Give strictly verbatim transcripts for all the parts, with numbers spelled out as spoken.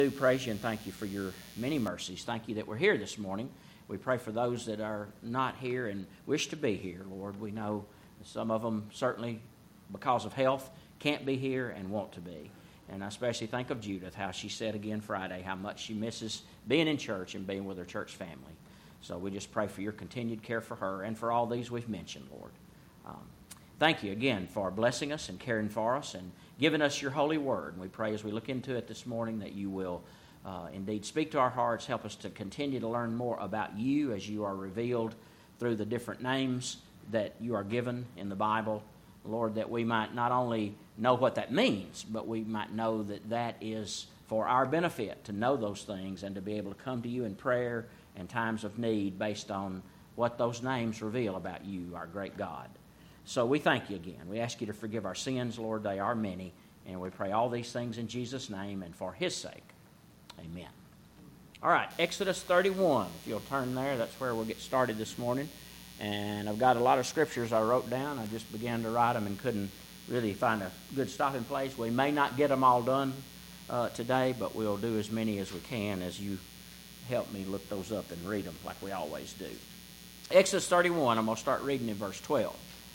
We do praise you and thank you for your many mercies. Thank you that we're here this morning. We pray for those that are not here and wish to be here, Lord. We know some of them certainly, because of health, can't be here and want to be. And I especially think of Judith, how she said again Friday, how much she misses being in church and being with her church family. So we just pray for your continued care for her and for all these we've mentioned, Lord. Um, thank you again for blessing us and caring for us and giving us your holy word. And we pray as we look into it this morning that you will uh, indeed speak to our hearts, help us to continue to learn more about you as you are revealed through the different names that you are given in the Bible. Lord, that we might not only know what that means, but we might know that that is for our benefit to know those things and to be able to come to you in prayer and times of need based on what those names reveal about you, our great God. So we thank you again. We ask you to forgive our sins, Lord. They are many. And we pray all these things in Jesus' name and for his sake. Amen. All right, Exodus thirty-one. If you'll turn there, that's where we'll get started this morning. And I've got a lot of scriptures I wrote down. I just began to write them and couldn't really find a good stopping place. We may not get them all done uh, today, but we'll do as many as we can as you help me look those up and read them like we always do. Exodus thirty-one, I'm going to start reading in verse twelve.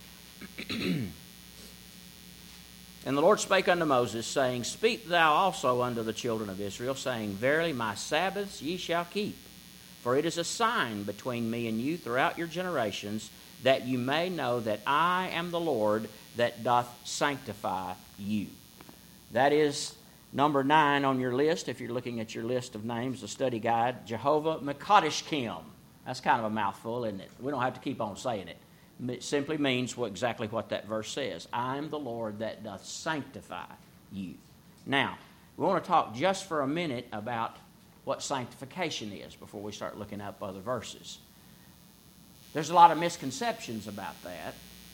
And the Lord spake unto Moses, saying, Speak thou also unto the children of Israel, saying, Verily my Sabbaths ye shall keep, for it is a sign between me and you throughout your generations, that you may know that I am the Lord that doth sanctify you. That is number nine on your list, if you're looking at your list of names, the study guide, Jehovah Mekadeshkim. That's kind of a mouthful, isn't it? We don't have to keep on saying it. It simply means what, exactly what that verse says. I am the Lord that doth sanctify you. Now, we want to talk just for a minute about what sanctification is before we start looking up other verses. There's a lot of misconceptions about that.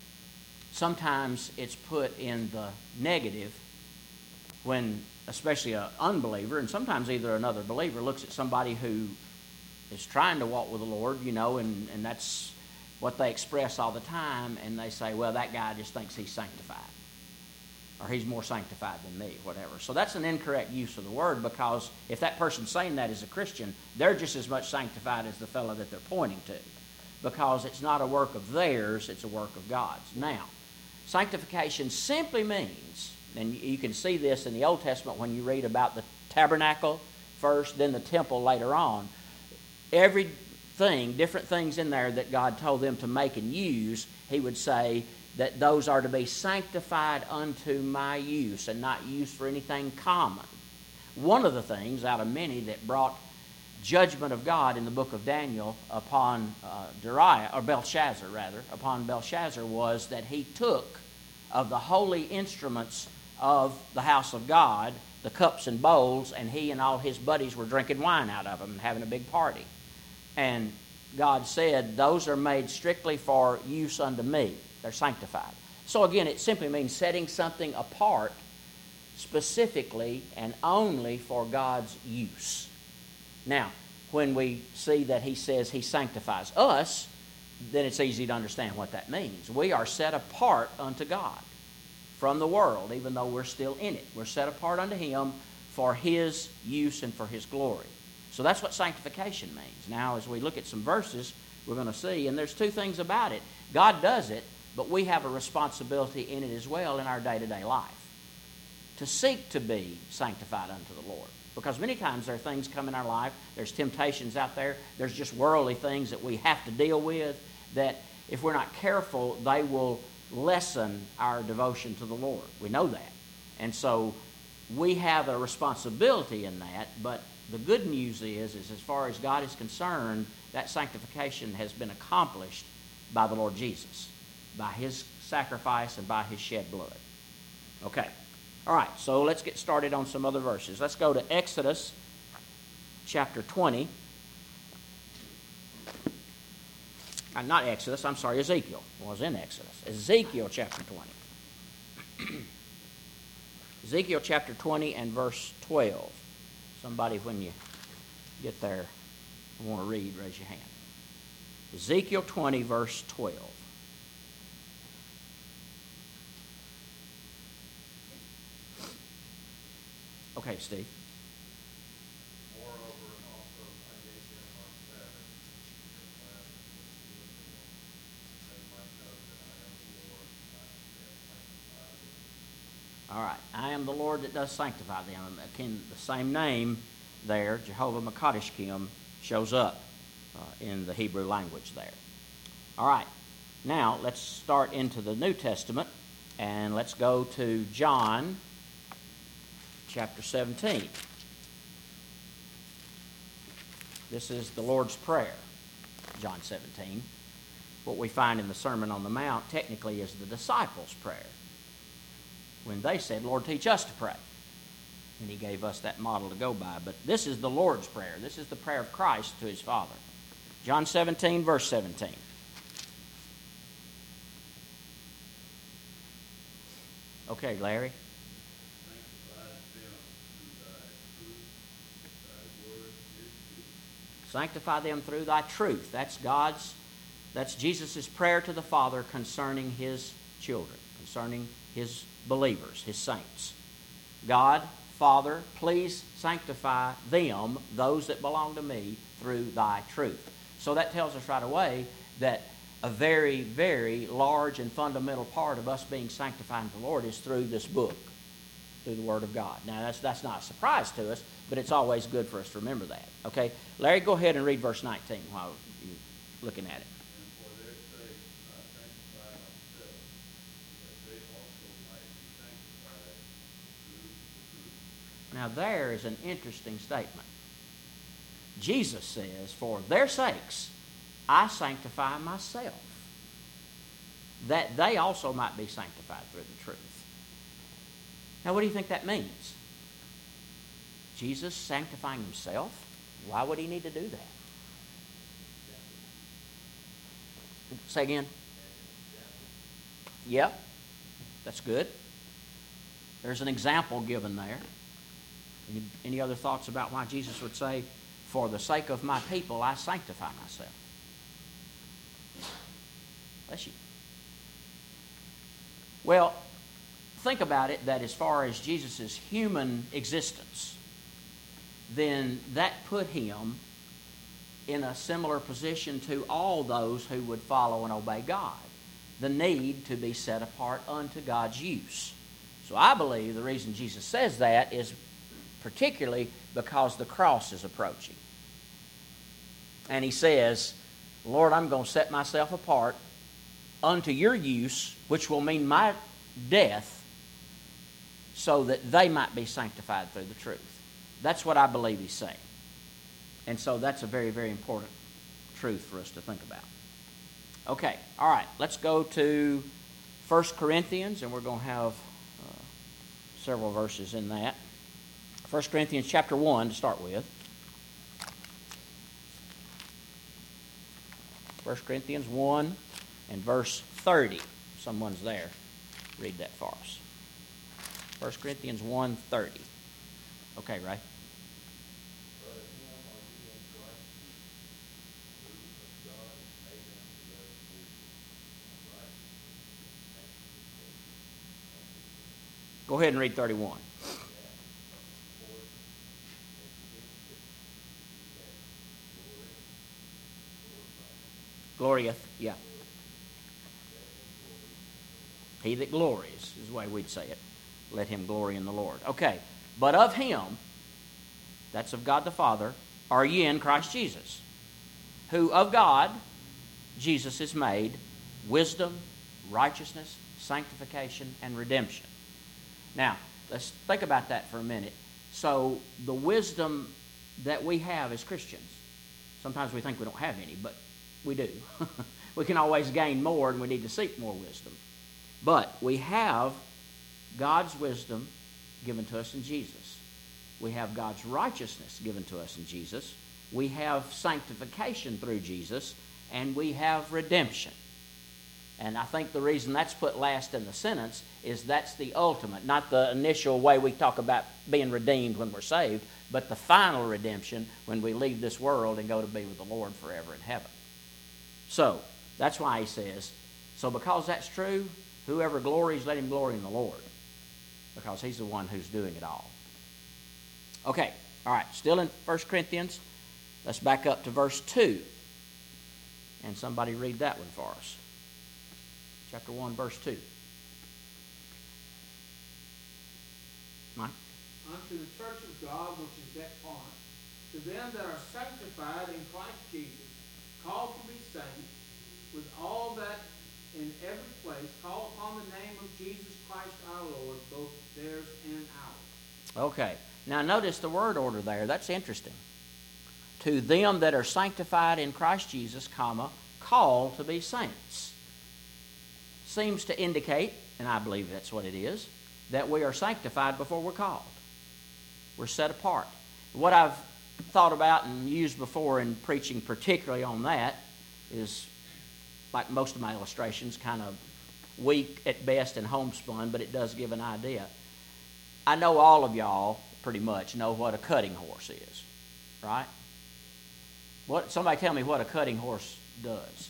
Sometimes it's put in the negative when, especially an unbeliever, and sometimes either another believer, looks at somebody who is trying to walk with the Lord, you know, and, and that's what they express all the time, and they say, well, that guy just thinks he's sanctified, or he's more sanctified than me, whatever. So that's an incorrect use of the word, because if that person's saying that as a Christian, they're just as much sanctified as the fellow that they're pointing to, because it's not a work of theirs, it's a work of God's. Now, sanctification simply means, and you can see this in the Old Testament when you read about the tabernacle first, then the temple later on, every thing, different things in there that God told them to make and use, he would say that those are to be sanctified unto my use and not used for anything common. One of the things out of many that brought judgment of God in the book of Daniel upon uh, Dariah, or Belshazzar rather, upon Belshazzar was that he took of the holy instruments of the house of God, the cups and bowls, and he and all his buddies were drinking wine out of them and having a big party. And God said, those are made strictly for use unto me. They're sanctified. So again, it simply means setting something apart specifically and only for God's use. Now, when we see that he says he sanctifies us, then it's easy to understand what that means. We are set apart unto God from the world, even though we're still in it. We're set apart unto him for his use and for his glory. So that's what sanctification means. Now, as we look at some verses, we're going to see, and there's two things about it. God does it, but we have a responsibility in it as well in our day-to-day life to seek to be sanctified unto the Lord. Because many times there are things come in our life, there's temptations out there, there's just worldly things that we have to deal with that if we're not careful, they will lessen our devotion to the Lord. We know that. And so we have a responsibility in that, but the good news is, is as far as God is concerned, that sanctification has been accomplished by the Lord Jesus, by his sacrifice and by his shed blood. Okay. All right, so let's get started on some other verses. Let's go to Exodus chapter twenty. Uh, not Exodus, I'm sorry, Ezekiel. Well, I was in Exodus. Ezekiel chapter twenty. Ezekiel chapter twenty and verse twelve. Somebody, when you get there, want to read, raise your hand. Ezekiel twenty, verse twelve. Okay, Steve. All right. I am the Lord that does sanctify them. Again, the same name there, Jehovah Makadeshkim, shows up uh, in the Hebrew language there. All right. Now, let's start into the New Testament, and let's go to John chapter seventeen. This is the Lord's Prayer, John seventeen. What we find in the Sermon on the Mount technically is the disciples' prayer, when they said, Lord, teach us to pray. And he gave us that model to go by. But this is the Lord's Prayer. This is the prayer of Christ to his Father. John seventeen, verse seventeen. Okay, Larry. Sanctify them through thy truth. That's God's, that's Jesus' prayer to the Father concerning his children, concerning his believers, his saints. God, Father, please sanctify them, those that belong to me, through thy truth. So that tells us right away that a very, very large and fundamental part of us being sanctified in the Lord is through this book, through the Word of God. Now, that's that's not a surprise to us, but it's always good for us to remember that. Okay? Larry, go ahead and read verse nineteen while you're looking at it. Now, there is an interesting statement. Jesus says, for their sakes, I sanctify myself, that they also might be sanctified through the truth. Now, what do you think that means? Jesus sanctifying himself? Why would he need to do that? Say again. Yep, that's good. There's an example given there. Any, any other thoughts about why Jesus would say, for the sake of my people, I sanctify myself? Bless you. Well, think about it, that as far as Jesus' human existence, then that put him in a similar position to all those who would follow and obey God. The need to be set apart unto God's use. So I believe the reason Jesus says that is particularly because the cross is approaching. And he says, Lord, I'm going to set myself apart unto your use, which will mean my death, so that they might be sanctified through the truth. That's what I believe he's saying. And so that's a very, very important truth for us to think about. Okay, all right, let's go to First Corinthians, and we're going to have uh, several verses in that. First Corinthians chapter one to start with. First Corinthians one and verse thirty. Someone's there. Read that for us. First Corinthians one thirty. Okay, Ray. Go ahead and read thirty-one. Glorieth, yeah. He that glories is the way we'd say it. Let him glory in the Lord. Okay, but of him, that's of God the Father, are ye in Christ Jesus, who of God, Jesus is made wisdom, righteousness, sanctification, and redemption. Now, let's think about that for a minute. So, the wisdom that we have as Christians, sometimes we think we don't have any, but we do. We can always gain more, and we need to seek more wisdom. But we have God's wisdom given to us in Jesus. We have God's righteousness given to us in Jesus. We have sanctification through Jesus, and we have redemption. And I think the reason that's put last in the sentence is that's the ultimate, not the initial way we talk about being redeemed when we're saved, but the final redemption when we leave this world and go to be with the Lord forever in heaven. So, that's why he says, so because that's true, whoever glories, let him glory in the Lord, because he's the one who's doing it all. Okay, all right, still in First Corinthians, let's back up to verse two, and somebody read that one for us. Chapter one, verse two. unto the church of God which is at Corinth, to them that are sanctified in Christ Jesus, called to be saints, with all that in every place call upon the name of Jesus Christ our Lord, both theirs and ours. Okay. Now notice the word order there. That's interesting. To them that are sanctified in Christ Jesus, comma, called to be saints. Seems to indicate, and I believe that's what it is, that we are sanctified before we're called. We're set apart. What I've thought about and used before in preaching particularly on that is, like most of my illustrations, kind of weak at best and homespun, but it does give an idea. I know all of y'all pretty much know what a cutting horse is, right? What? Somebody tell me what a cutting horse does.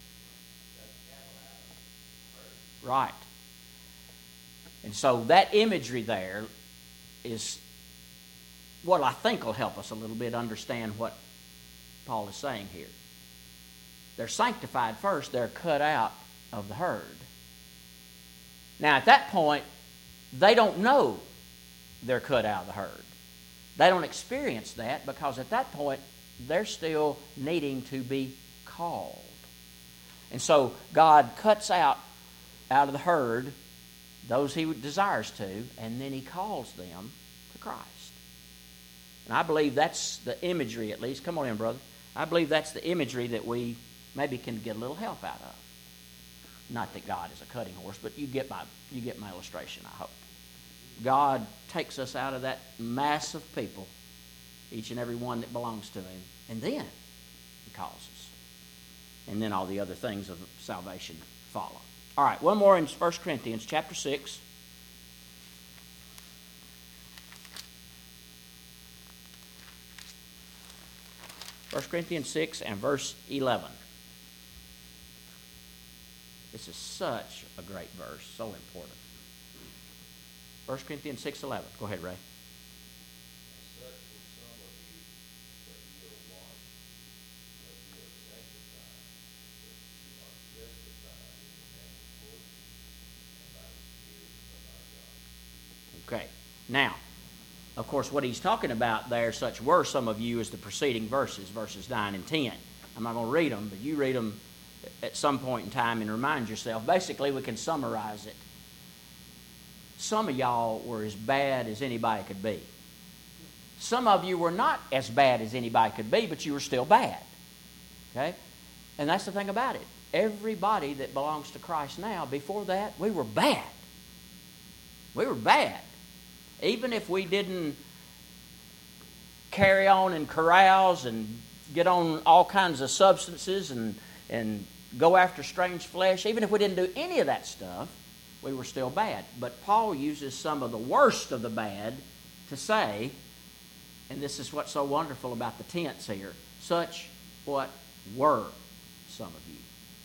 Right. And so that imagery there is what I think will help us a little bit understand what Paul is saying here. They're sanctified first. They're cut out of the herd. Now, at that point, they don't know they're cut out of the herd. They don't experience that because at that point, they're still needing to be called. And so God cuts out, out of the herd those he desires to, and then he calls them to Christ. And I believe that's the imagery, at least. Come on in, brother. I believe that's the imagery that we maybe can get a little help out of. Not that God is a cutting horse, but you get my you get my illustration, I hope. God takes us out of that mass of people, each and every one that belongs to him, and then he calls us. And then all the other things of salvation follow. All right, one more in First Corinthians chapter six. First Corinthians six and verse eleven. This is such a great verse, so important. First Corinthians six eleven. Go ahead, Ray. Okay. Now, of course, what he's talking about there, such were some of you, is the preceding verses, verses nine and ten. I'm not going to read them, but you read them at some point in time and remind yourself. Basically, we can summarize it. Some of y'all were as bad as anybody could be. Some of you were not as bad as anybody could be, but you were still bad. Okay? And that's the thing about it. Everybody that belongs to Christ now, before that, we were bad. We were bad. Even if we didn't carry on in carouse and get on all kinds of substances and, and go after strange flesh, even if we didn't do any of that stuff, we were still bad. But Paul uses some of the worst of the bad to say, and this is what's so wonderful about the tense here, such what were some of you.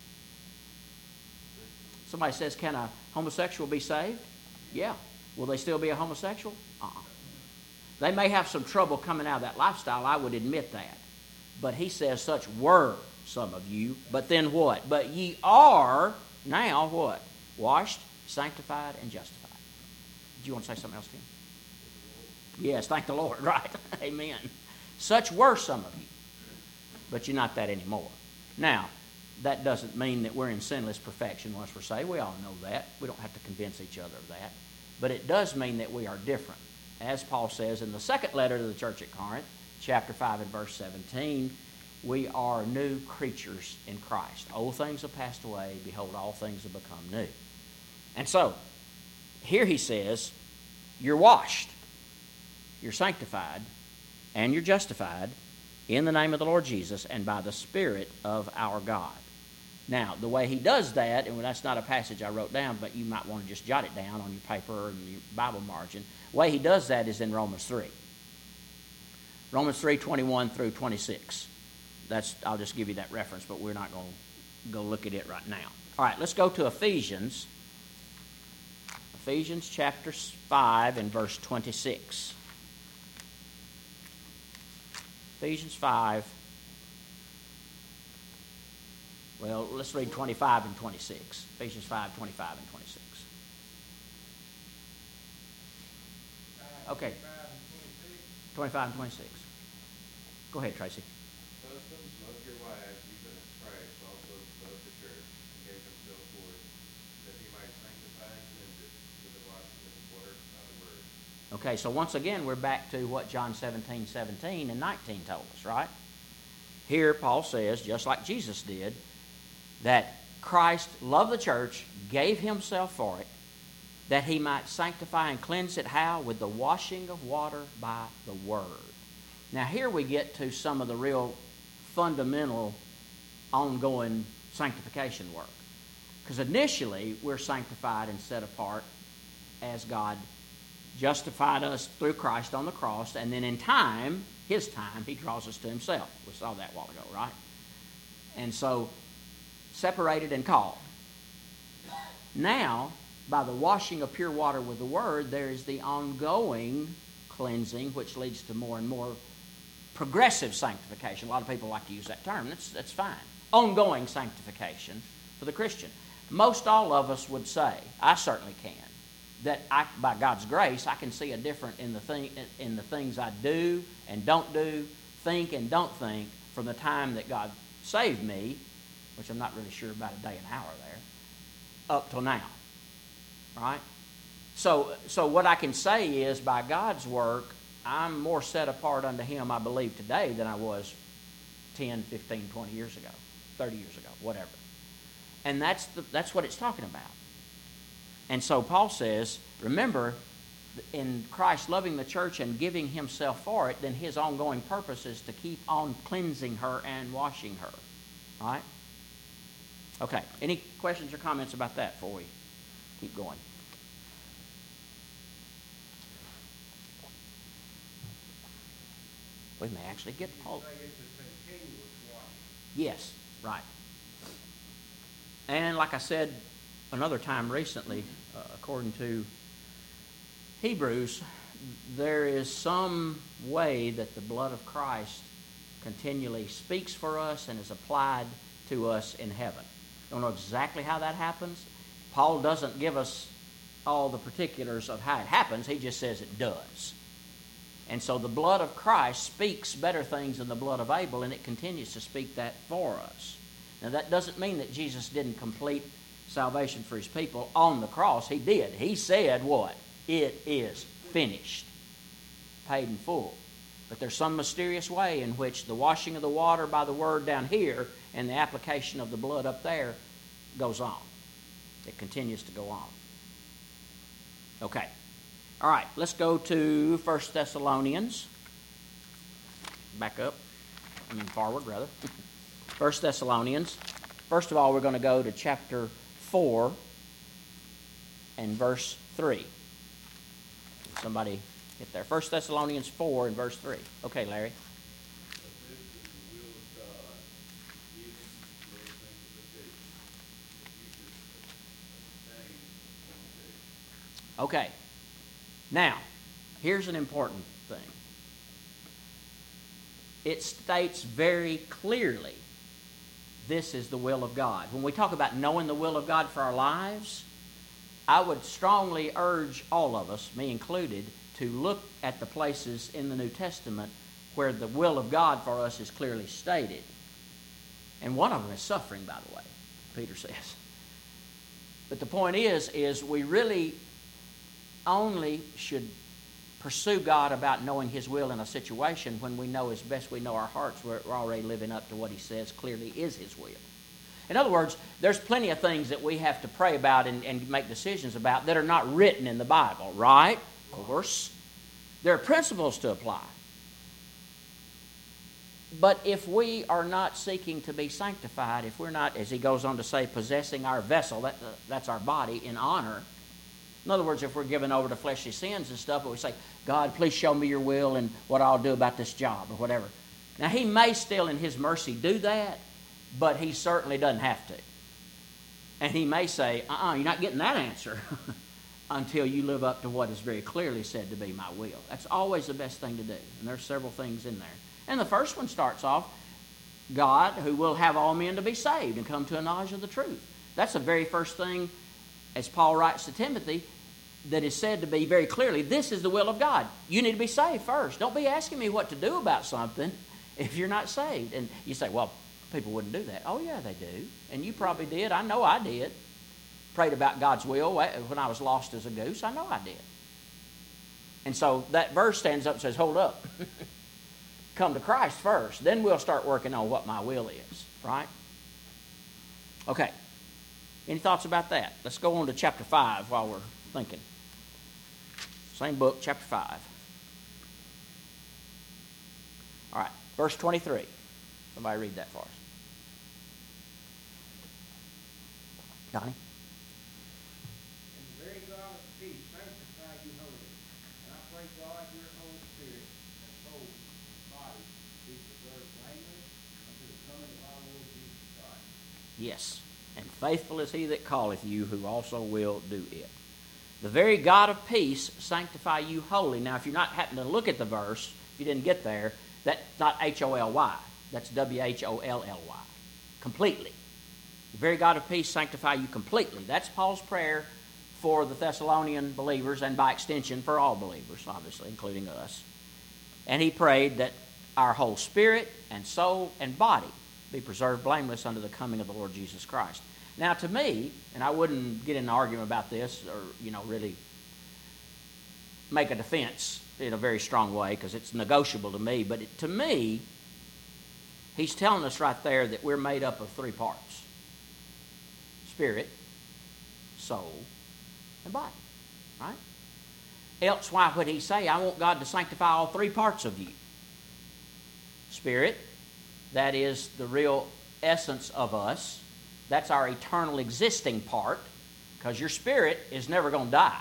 Somebody says, can a homosexual be saved? Yeah. Will they still be a homosexual? Uh-uh. They may have some trouble coming out of that lifestyle, I would admit that. But he says, such were some of you. But then what? But ye are now what? Washed, sanctified, and justified. Do you want to say something else, Tim? Yes, thank the Lord. Right. Amen. Such were some of you. But you're not that anymore. Now, that doesn't mean that we're in sinless perfection once we're saved. We all know that. We don't have to convince each other of that. But it does mean that we are different. As Paul says in the second letter to the church at Corinth, chapter five and verse seventeen, we are new creatures in Christ. Old things have passed away. Behold, all things have become new. And so, here he says, you're washed, you're sanctified, and you're justified in the name of the Lord Jesus and by the Spirit of our God. Now, the way he does that, and that's not a passage I wrote down, but you might want to just jot it down on your paper or in your Bible margin. The way he does that is in Romans three. Romans three, twenty-one through twenty-six. That's, I'll just give you that reference, but we're not going to go look at it right now. All right, let's go to Ephesians. Ephesians chapter five and verse twenty-six. Ephesians five. Well, let's read twenty-five and twenty-six. Ephesians five, twenty-five and twenty-six. Okay. twenty-five and twenty-six. Go ahead, Tracy. Husbands, love your wives, even as Christ also loved the church, and gave himself for it, that he might sanctify and cleanse it with the washing of the water by the word. Okay, so once again, we're back to what John seventeen, seventeen and nineteen told us, right? Here, Paul says, just like Jesus did, that Christ loved the church, gave himself for it, that he might sanctify and cleanse it. How? With the washing of water by the word. Now, here we get to some of the real fundamental, ongoing sanctification work. Because initially, we're sanctified and set apart as God justified us through Christ on the cross, and then in time, his time, he draws us to himself. We saw that a while ago, right? And so, separated and called. Now, by the washing of pure water with the word, there is the ongoing cleansing, which leads to more and more progressive sanctification. A lot of people like to use that term. That's, that's fine. Ongoing sanctification for the Christian. Most all of us would say, I certainly can, that I, by God's grace, I can see a difference in the thing, in the things I do and don't do, think and don't think, from the time that God saved me, which I'm not really sure about a day and hour there, up till now. Right? So, so what I can say is, by God's work, I'm more set apart unto him, I believe, today than I was ten, fifteen, twenty years ago, thirty years ago, whatever. And that's the, that's what it's talking about. And so Paul says, remember, in Christ loving the church and giving himself for it, then his ongoing purpose is to keep on cleansing her and washing her. Right? Okay. Any questions or comments about that before we keep going? We may actually get Paul. Yes, right. And like I said another time recently, uh, according to Hebrews, there is some way that the blood of Christ continually speaks for us and is applied to us in heaven. Don't know exactly how that happens. Paul doesn't give us all the particulars of how it happens. He just says it does. And so the blood of Christ speaks better things than the blood of Abel, and it continues to speak that for us. Now, that doesn't mean that Jesus didn't complete salvation for his people on the cross. He did. He said what? It is finished. Paid in full. But there's some mysterious way in which the washing of the water by the word down here and the application of the blood up there goes on. It continues to go on. Okay. All right, let's go to First Thessalonians. Back up. I mean forward, rather. First Thessalonians. First of all, we're going to go to chapter four and verse three. Somebody get there. First Thessalonians four and verse three. Okay, Larry. Okay. Now, here's an important thing. It states very clearly, this is the will of God. When we talk about knowing the will of God for our lives, I would strongly urge all of us, me included, to look at the places in the New Testament where the will of God for us is clearly stated. And one of them is suffering, by the way, Peter says. But the point is, is we really only should pursue God about knowing his will in a situation when we know, as best we know our hearts, we're already living up to what he says clearly is his will. In other words, there's plenty of things that we have to pray about and, and make decisions about that are not written in the Bible, right? Of course. There are principles to apply. But if we are not seeking to be sanctified, if we're not, as he goes on to say, possessing our vessel, that, uh, that's our body, in honor. In other words, if we're given over to fleshly sins and stuff, but we say, God, please show me your will and what I'll do about this job or whatever. Now, he may still in his mercy do that, but he certainly doesn't have to. And he may say, uh-uh, you're not getting that answer until you live up to what is very clearly said to be my will. That's always the best thing to do. And there's several things in there. And the first one starts off, God, who will have all men to be saved and come to a knowledge of the truth. That's the very first thing, as Paul writes to Timothy, that is said to be very clearly, this is the will of God. You need to be saved first. Don't be asking me what to do about something if you're not saved. And you say, well, people wouldn't do that. Oh, yeah, they do. And you probably did. I know I did. Prayed about God's will when I was lost as a goose. I know I did. And so that verse stands up and says, hold up. Come to Christ first. Then we'll start working on what my will is. Right? Okay. Any thoughts about that? Let's go on to chapter five while we're thinking. Same book, chapter five. All right. Verse twenty-three. Somebody read that for us. Donnie? Yes, and faithful is he that calleth you, who also will do it. The very God of peace sanctify you wholly. Now, if you're not happening to look at the verse, if you didn't get there, that's not H O L Y. That's W H O L L Y. Completely. The very God of peace sanctify you completely. That's Paul's prayer for the Thessalonian believers, and by extension for all believers, obviously, including us. And he prayed that our whole spirit and soul and body be preserved blameless unto the coming of the Lord Jesus Christ. Now, to me, and I wouldn't get in an argument about this or, you know, really make a defense in a very strong way because it's negotiable to me, but it, to me, he's telling us right there that we're made up of three parts. Spirit, soul, and body. Right? Else, why would he say, I want God to sanctify all three parts of you? Spirit, that is the real essence of us. That's our eternal existing part, because your spirit is never going to die.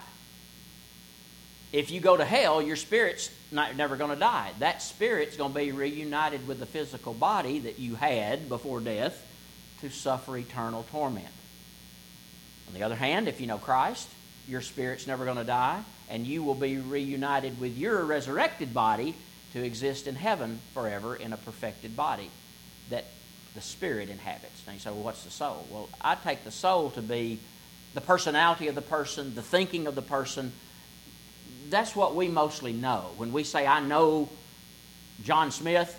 If you go to hell, your spirit's not, never going to die. That spirit's going to be reunited with the physical body that you had before death to suffer eternal torment. On the other hand, if you know Christ, your spirit's never going to die, and you will be reunited with your resurrected body to exist in heaven forever in a perfected body that the spirit inhabits. Now you say, well, what's the soul? Well, I take the soul to be the personality of the person, the thinking of the person. That's what we mostly know. When we say, I know John Smith,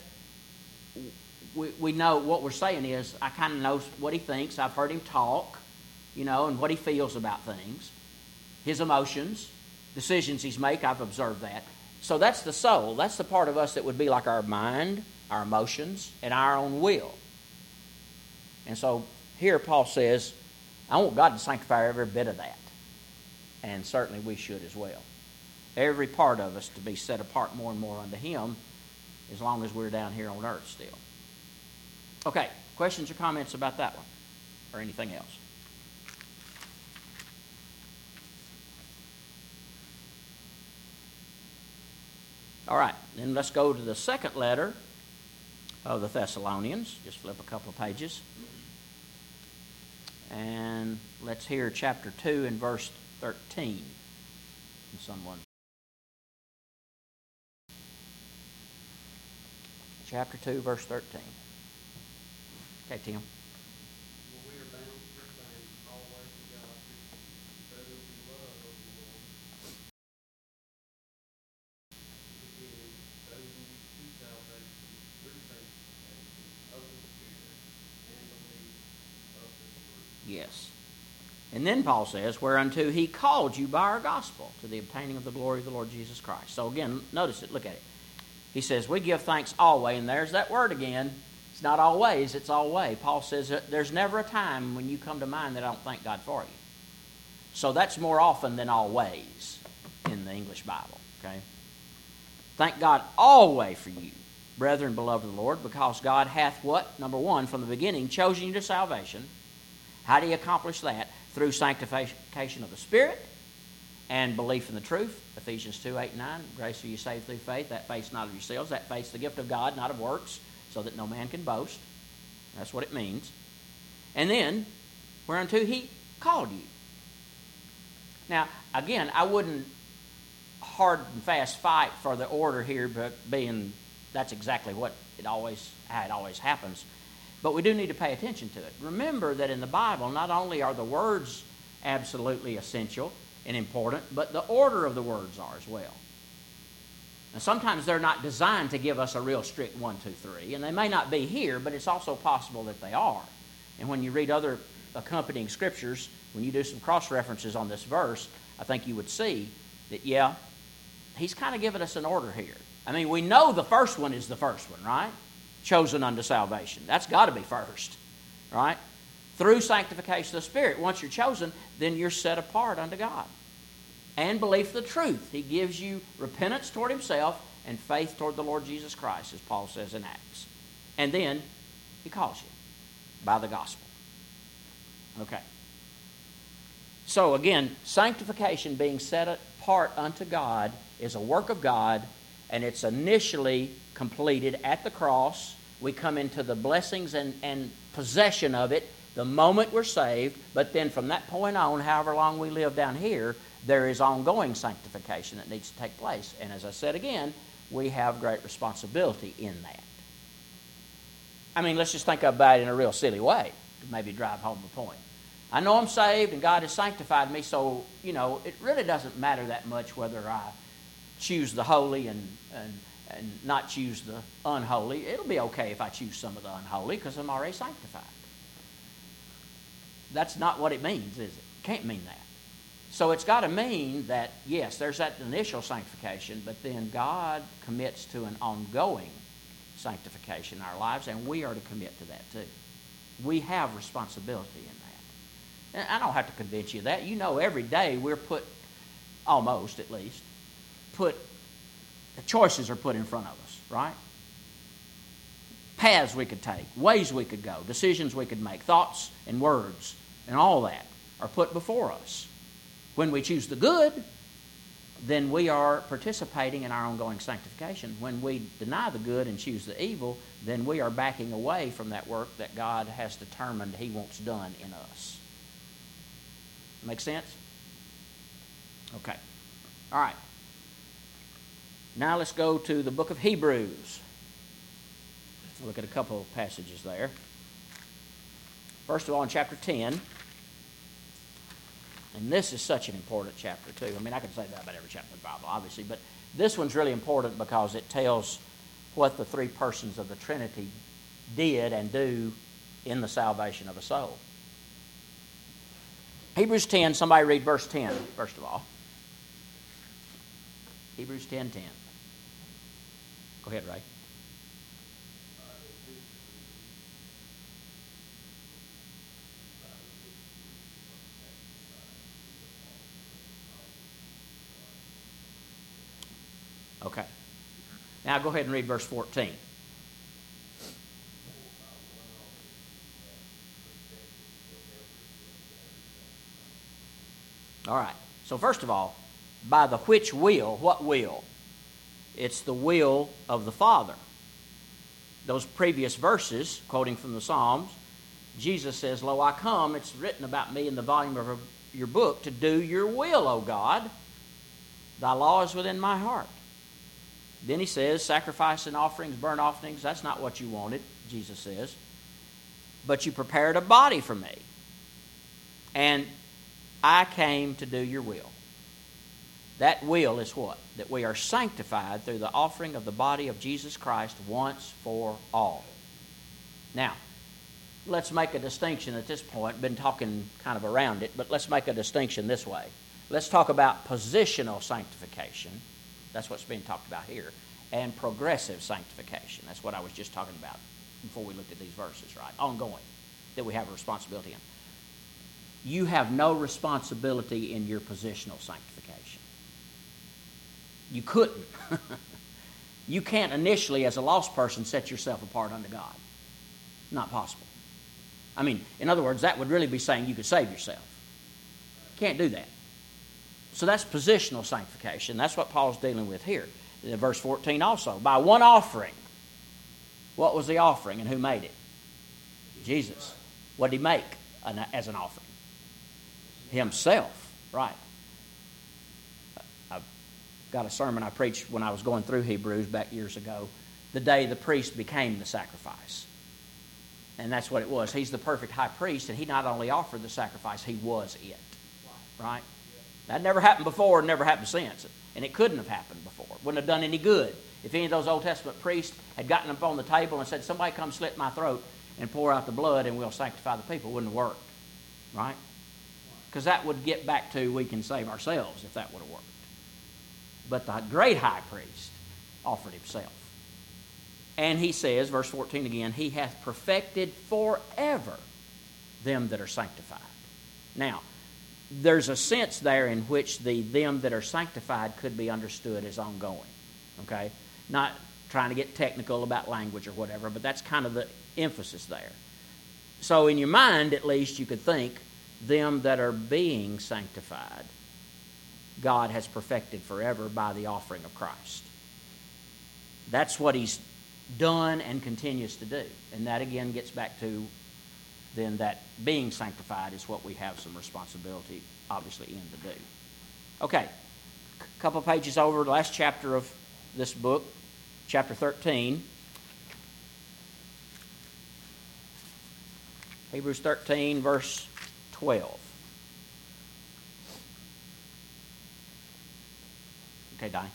we, we know what we're saying is, I kind of know what he thinks. I've heard him talk, you know, and what he feels about things. His emotions, decisions he's made, I've observed that. So that's the soul. That's the part of us that would be like our mind, our emotions, and our own will. And so here Paul says, I want God to sanctify every bit of that. And certainly we should as well. Every part of us to be set apart more and more unto him as long as we're down here on earth still. Okay, questions or comments about that one? Or anything else? All right, then let's go to the second letter of the Thessalonians. Just flip a couple of pages. And let's hear chapter two and verse thirteen. And someone. Chapter two, verse thirteen. Okay, Tim. Yes. And then Paul says, whereunto he called you by our gospel to the obtaining of the glory of the Lord Jesus Christ. So again, notice it, look at it. He says, we give thanks always, and there's that word again. It's not always, it's always. Paul says, there's never a time when you come to mind that I don't thank God for you. So that's more often than always in the English Bible, okay? Thank God always for you, brethren, beloved of the Lord, because God hath what? Number one, from the beginning, chosen you to salvation. How do you accomplish that? Through sanctification of the Spirit and belief in the truth. Ephesians two, eight, nine. Grace are you saved through faith. That faith's not of yourselves. That faith's the gift of God, not of works, so that no man can boast. That's what it means. And then, whereunto he called you. Now, again, I wouldn't hard and fast fight for the order here, but being that's exactly what it always how it always happens. But we do need to pay attention to it. Remember that in the Bible, not only are the words absolutely essential, and important, but the order of the words are as well. And sometimes they're not designed to give us a real strict one, two, three, and they may not be here, but it's also possible that they are. And when you read other accompanying scriptures, when you do some cross-references on this verse, I think you would see that, yeah, he's kind of giving us an order here. I mean, we know the first one is the first one, right? Chosen unto salvation. That's got to be first, right? Through sanctification of the Spirit. Once you're chosen, then you're set apart unto God. And belief of the truth. He gives you repentance toward himself and faith toward the Lord Jesus Christ, as Paul says in Acts. And then he calls you by the gospel. Okay. So again, sanctification, being set apart unto God, is a work of God, and it's initially completed at the cross. We come into the blessings and, and possession of it the moment we're saved, but then from that point on, however long we live down here, there is ongoing sanctification that needs to take place. And as I said again, we have great responsibility in that. I mean, let's just think about it in a real silly way to maybe drive home the point. I know I'm saved and God has sanctified me, so, you know, it really doesn't matter that much whether I choose the holy and, and, and not choose the unholy. It'll be okay if I choose some of the unholy because I'm already sanctified. That's not what it means, is it? It can't mean that. So it's got to mean that, yes, there's that initial sanctification, but then God commits to an ongoing sanctification in our lives, and we are to commit to that too. We have responsibility in that. And I don't have to convince you of that. You know, every day we're put, almost at least, put, the choices are put in front of us, right? Paths we could take, ways we could go, decisions we could make, thoughts and words, and all that are put before us. When we choose the good, then we are participating in our ongoing sanctification. When we deny the good and choose the evil, then we are backing away from that work that God has determined he wants done in us. Make sense? Okay. All right. Now let's go to the book of Hebrews. Let's look at a couple of passages there. First of all, in chapter ten. And this is such an important chapter, too. I mean, I could say that about every chapter of the Bible, obviously. But this one's really important because it tells what the three persons of the Trinity did and do in the salvation of a soul. Hebrews ten, somebody read verse ten, first of all. Hebrews ten ten. Go ahead, Ray. Okay. Now go ahead and read verse fourteen. All right. So first of all, by the which will, what will? It's the will of the Father. Those previous verses, quoting from the Psalms, Jesus says, "Lo, I come," it's written about me in the volume of your book, "to do your will, O God. Thy law is within my heart." Then he says, sacrifice and offerings, burnt offerings, that's not what you wanted, Jesus says. But you prepared a body for me. And I came to do your will. That will is what? That we are sanctified through the offering of the body of Jesus Christ once for all. Now, let's make a distinction at this point. Been talking kind of around it, but let's make a distinction this way. Let's talk about positional sanctification. That's what's being talked about here. And progressive sanctification. That's what I was just talking about before we looked at these verses, right? Ongoing. That we have a responsibility in. You have no responsibility in your positional sanctification. You couldn't. You can't initially, as a lost person, set yourself apart unto God. Not possible. I mean, in other words, that would really be saying you could save yourself. Can't do that. So that's positional sanctification. That's what Paul's dealing with here. In verse fourteen also. By one offering. What was the offering and who made it? Jesus. What did he make as an offering? Himself. Right. I've got a sermon I preached when I was going through Hebrews back years ago. The day the priest became the sacrifice. And that's what it was. He's the perfect high priest, and he not only offered the sacrifice, he was it. Right? That never happened before and never happened since. And it couldn't have happened before. It wouldn't have done any good. If any of those Old Testament priests had gotten up on the table and said, somebody come slit my throat and pour out the blood and we'll sanctify the people, it wouldn't have worked. Right? Because that would get back to we can save ourselves if that would have worked. But the great high priest offered himself. And he says, verse fourteen again, he hath perfected forever them that are sanctified. Now, there's a sense there in which the them that are sanctified could be understood as ongoing. Okay? Not trying to get technical about language or whatever, but that's kind of the emphasis there. So in your mind, at least, you could think them that are being sanctified, God has perfected forever by the offering of Christ. That's what he's done and continues to do. And that again gets back to then that being sanctified is what we have some responsibility, obviously, in to do. Okay, a couple pages over, the last chapter of this book, chapter thirteen. Hebrews thirteen, verse twelve. Okay, Donnie.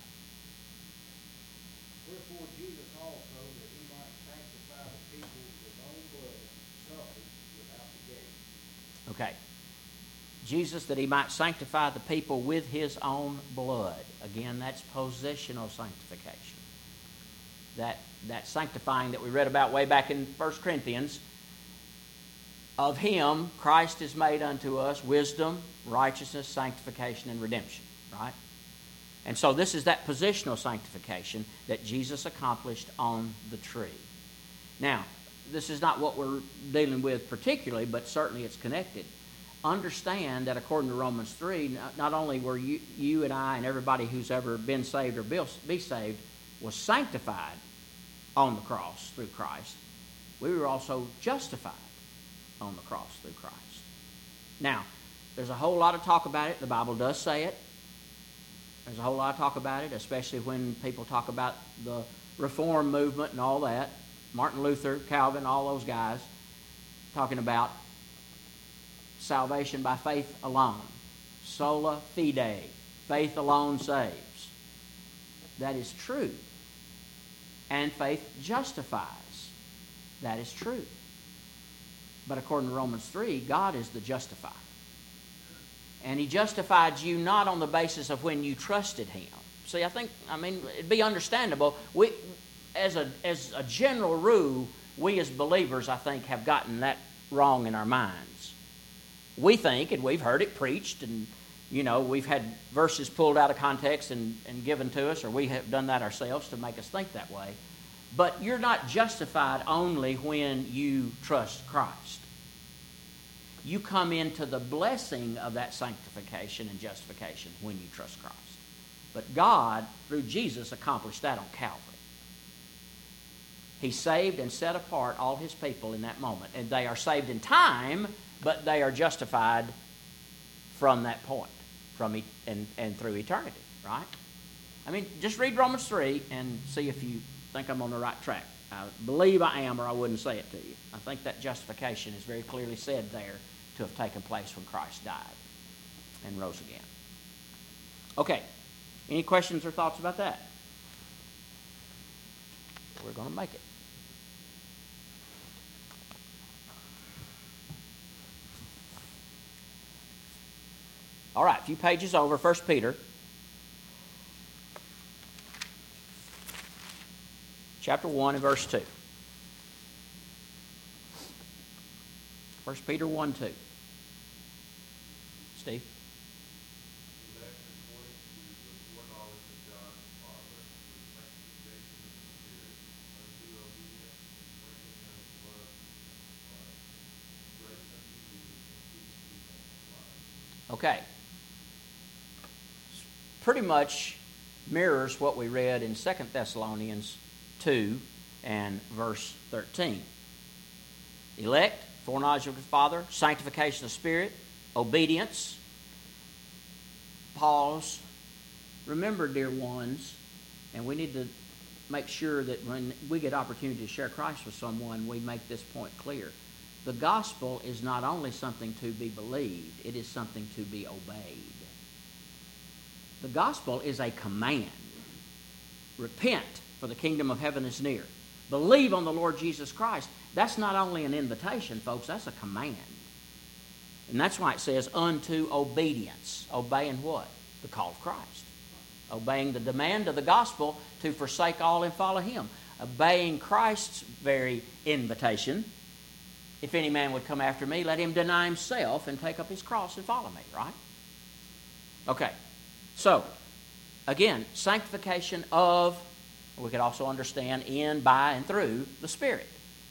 Wherefore Jesus also, that he might sanctify the people with his own blood, suffered without the gate. Okay. Jesus, that he might sanctify the people with his own blood. Again, that's positional sanctification. That, that sanctifying that we read about way back in First Corinthians. Of him, Christ is made unto us wisdom, righteousness, sanctification, and redemption. Right? And so this is that positional sanctification that Jesus accomplished on the tree. Now, this is not what we're dealing with particularly, but certainly it's connected. Understand that according to Romans three, not only were you, you and I and everybody who's ever been saved or be saved was sanctified on the cross through Christ, we were also justified on the cross through Christ. Now, there's a whole lot of talk about it. The Bible does say it. There's a whole lot of talk about it, especially when people talk about the Reform movement and all that. Martin Luther, Calvin, all those guys talking about salvation by faith alone. Sola fide. Faith alone saves. That is true. And faith justifies. That is true. But according to Romans three, God is the justifier. And he justified you not on the basis of when you trusted him. See, I think, I mean, it'd be understandable. We, as a, as a general rule, we as believers, I think, have gotten that wrong in our minds. We think, and we've heard it preached, and, you know, we've had verses pulled out of context and, and given to us, or we have done that ourselves to make us think that way. But you're not justified only when you trust Christ. You come into the blessing of that sanctification and justification when you trust Christ. But God, through Jesus, accomplished that on Calvary. He saved and set apart all his people in that moment. And they are saved in time, but they are justified from that point, from e- and, and through eternity, right? I mean, just read Romans three and see if you think I'm on the right track. I believe I am, or I wouldn't say it to you. I think that justification is very clearly said there to have taken place when Christ died and rose again. Okay. Any questions or thoughts about that? We're going to make it. All right, a few pages over, First Peter. Chapter one and verse two. First Peter one, two. Steve? Okay. Pretty much mirrors what we read in Second Thessalonians two and verse thirteen. Elect, foreknowledge of the Father, sanctification of Spirit, obedience. Pause. Remember, dear ones, and we need to make sure that when we get opportunity to share Christ with someone, we make this point clear. The gospel is not only something to be believed, it is something to be obeyed. The gospel is a command. Repent, for the kingdom of heaven is near. Believe on the Lord Jesus Christ. That's not only an invitation, folks, that's a command. And that's why it says, unto obedience. Obeying what? The call of Christ. Obeying the demand of the gospel to forsake all and follow Him. Obeying Christ's very invitation. If any man would come after me, let him deny himself and take up his cross and follow me, right? Okay, so, again, sanctification of, we could also understand in, by, and through the Spirit.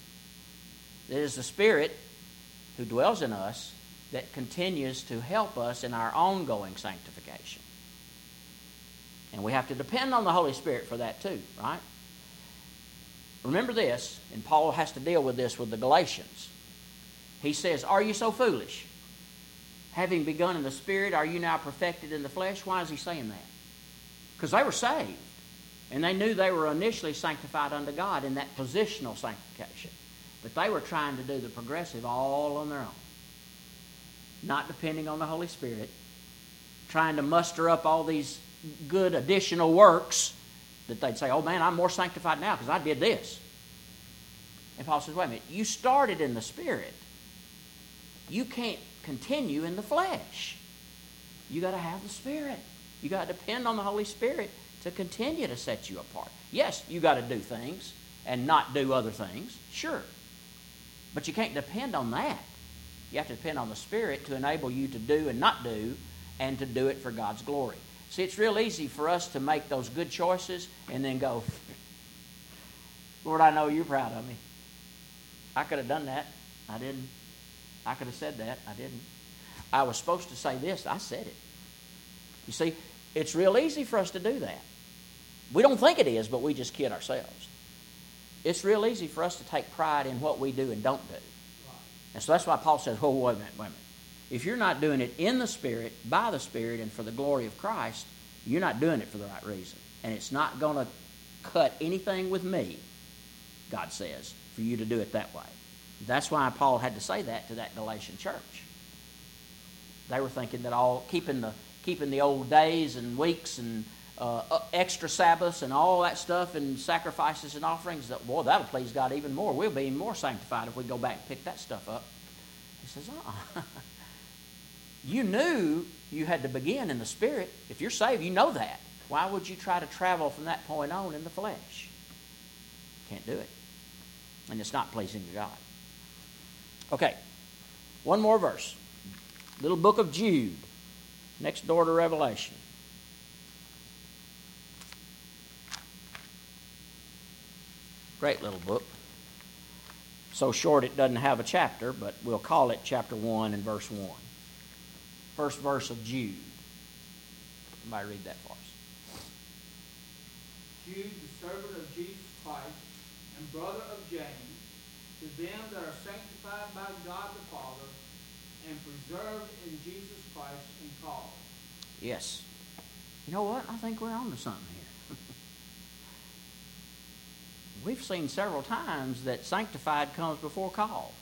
It is the Spirit who dwells in us that continues to help us in our ongoing sanctification. And we have to depend on the Holy Spirit for that too, right? Remember this, and Paul has to deal with this with the Galatians. He says, are you so foolish? Having begun in the Spirit, are you now perfected in the flesh? Why is he saying that? Because they were saved. And they knew they were initially sanctified unto God in that positional sanctification. But they were trying to do the progressive all on their own. Not depending on the Holy Spirit. Trying to muster up all these good additional works that they'd say, oh man, I'm more sanctified now because I did this. And Paul says, wait a minute, you started in the Spirit. You can't continue in the flesh. You got to have the Spirit. You got to depend on the Holy Spirit to continue to set you apart. Yes, you got to do things and not do other things, sure. But you can't depend on that. You have to depend on the Spirit to enable you to do and not do, and to do it for God's glory. See, it's real easy for us to make those good choices and then go, Lord, I know you're proud of me. I could have done that. I didn't. I could have said that. I didn't. I was supposed to say this. I said it. You see, it's real easy for us to do that. We don't think it is, but we just kid ourselves. It's real easy for us to take pride in what we do and don't do. And so that's why Paul says, oh, wait a minute, wait a minute. If you're not doing it in the Spirit, by the Spirit, and for the glory of Christ, you're not doing it for the right reason. And it's not going to cut anything with me, God says, for you to do it that way. That's why Paul had to say that to that Galatian church. They were thinking that all keeping the keeping the old days and weeks and uh, extra Sabbaths and all that stuff and sacrifices and offerings, that boy, that'll please God even more. We'll be even more sanctified if we go back and pick that stuff up. He says, uh-uh. You knew you had to begin in the Spirit. If you're saved, you know that. Why would you try to travel from that point on in the flesh? Can't do it. And it's not pleasing to God. Okay, one more verse. Little book of Jude, next door to Revelation. Great little book. So short it doesn't have a chapter, but we'll call it chapter one and verse one. First verse of Jude. Somebody read that for us. Jude, the servant of Jesus Christ and brother of James, to them that are sanctified by God the Father and preserved in Jesus Christ and called. Yes. You know what? I think we're on to something here. We've seen several times that sanctified comes before called.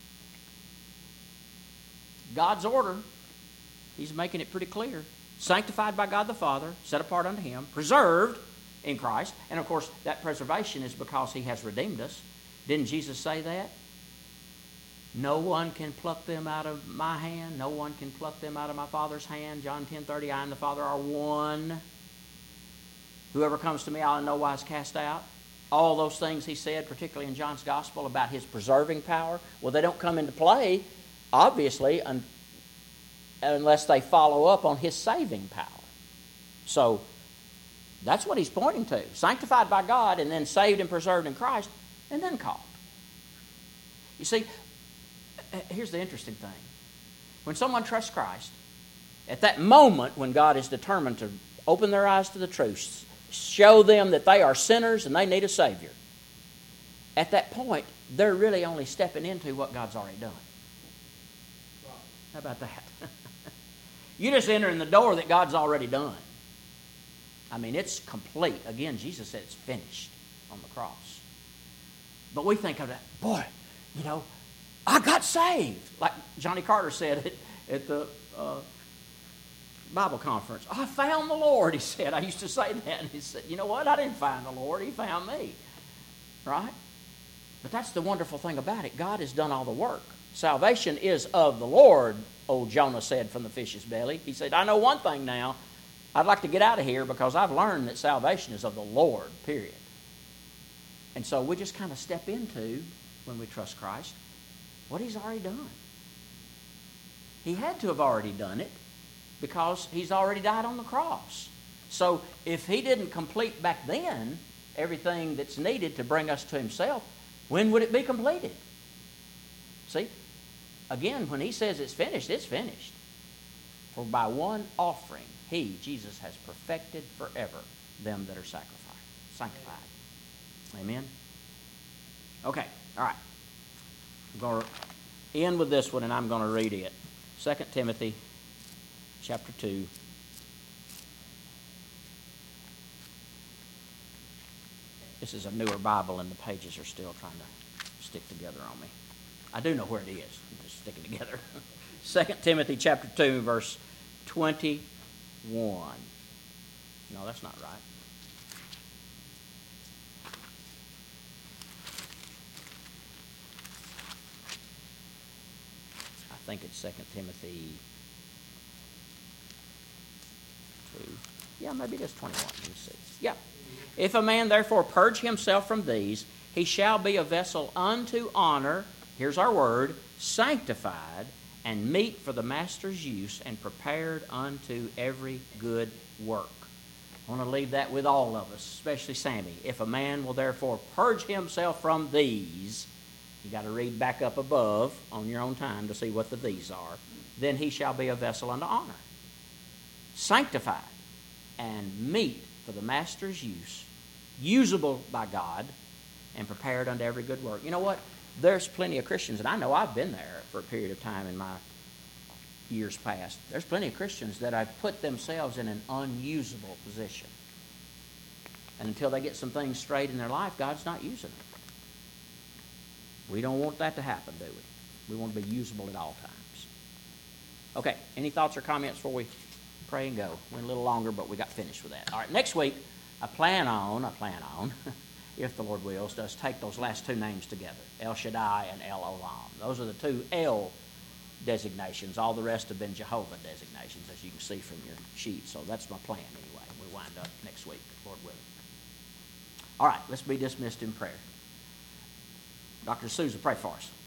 God's order, He's making it pretty clear. Sanctified by God the Father, set apart unto Him, preserved in Christ. And of course, that preservation is because He has redeemed us. Didn't Jesus say that? No one can pluck them out of my hand. No one can pluck them out of my Father's hand. John ten thirty, I and the Father are one. Whoever comes to me, I'll in no wise cast out. All those things He said, particularly in John's Gospel, about His preserving power, well, they don't come into play, obviously, un- unless they follow up on His saving power. So, that's what He's pointing to. Sanctified by God, and then saved and preserved in Christ, and then called. You see, here's the interesting thing. When someone trusts Christ, at that moment when God is determined to open their eyes to the truth, show them that they are sinners and they need a Savior, at that point, they're really only stepping into what God's already done. How about that? You just enter in the door that God's already done. I mean, it's complete. Again, Jesus said it's finished on the cross. But we think of that, boy, you know, I got saved. Like Johnny Carter said at, at the uh, Bible conference. I found the Lord, he said. I used to say that. And he said, you know what? I didn't find the Lord. He found me. Right? But that's the wonderful thing about it. God has done all the work. Salvation is of the Lord, old Jonah said from the fish's belly. He said, I know one thing now. I'd like to get out of here because I've learned that salvation is of the Lord, period. And so we just kind of step into, when we trust Christ, what he's already done. He had to have already done it because he's already died on the cross. So if he didn't complete back then everything that's needed to bring us to himself, when would it be completed? See? Again, when he says it's finished, it's finished. For by one offering, he, Jesus, has perfected forever them that are sacrificed, sanctified. Amen? Okay, all right. I'm going to end with this one, and I'm going to read it. Second Timothy chapter two. This is a newer Bible, and the pages are still trying to stick together on me. I do know where it is. I'm just sticking together. Second Timothy chapter two, verse twenty-one. No, that's not right. I think it's Second Timothy two. Yeah, maybe it is twenty-one. Let me see. Yeah. If a man therefore purge himself from these, he shall be a vessel unto honor, here's our word, sanctified, and meet for the master's use, and prepared unto every good work. I want to leave that with all of us, especially Sammy. If a man will therefore purge himself from these, you got to read back up above on your own time to see what the these are, then he shall be a vessel unto honor, sanctified, and meet for the master's use, usable by God, and prepared unto every good work. You know what? There's plenty of Christians, and I know I've been there for a period of time in my years past. There's plenty of Christians that have put themselves in an unusable position. And until they get some things straight in their life, God's not using them. We don't want that to happen, do we? We want to be usable at all times. Okay, any thoughts or comments before we pray and go? Went a little longer, but we got finished with that. All right, next week, I plan on, I plan on, if the Lord wills, does take those last two names together, El Shaddai and El Olam. Those are the two El designations. All the rest have been Jehovah designations, as you can see from your sheet. So that's my plan anyway. We'll wind up next week, Lord willing. All right, let's be dismissed in prayer. Doctor Souza, pray for us.